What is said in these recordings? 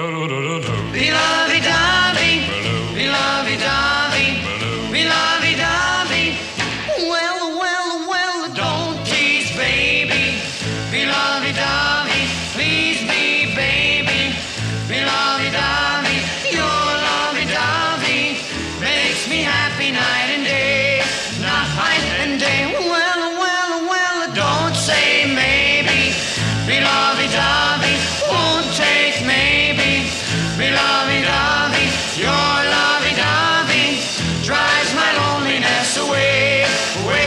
Be-lovey-dovey, be-lovey-dovey, be-lovey-dovey. Well, well, well, don't tease, baby. Be-lovey-dovey, please be, baby. Be-lovey-dovey, your lovey-dovey makes me happy night and day, night and day. Well, well, well, don't say maybe. Be-lovey-dovey won't take maybe. Be-lovey-dovey, your lovey-dovey drives my loneliness away, away.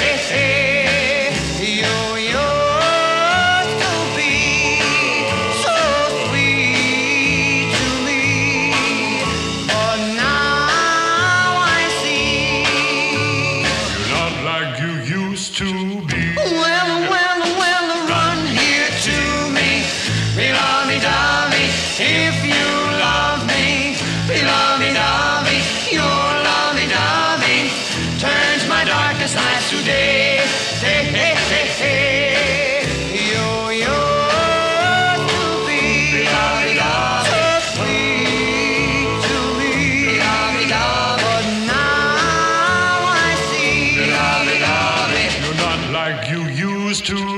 You used to be so sweet to me, but now I see You're not like you used to be. well, well, well, run here to me, be-lovey-dovey, if you love me, be-lovey-dovey, your lovey-dovey turns my darkest nights to day. You used to be so sweet to me, but now I see You're not like you used to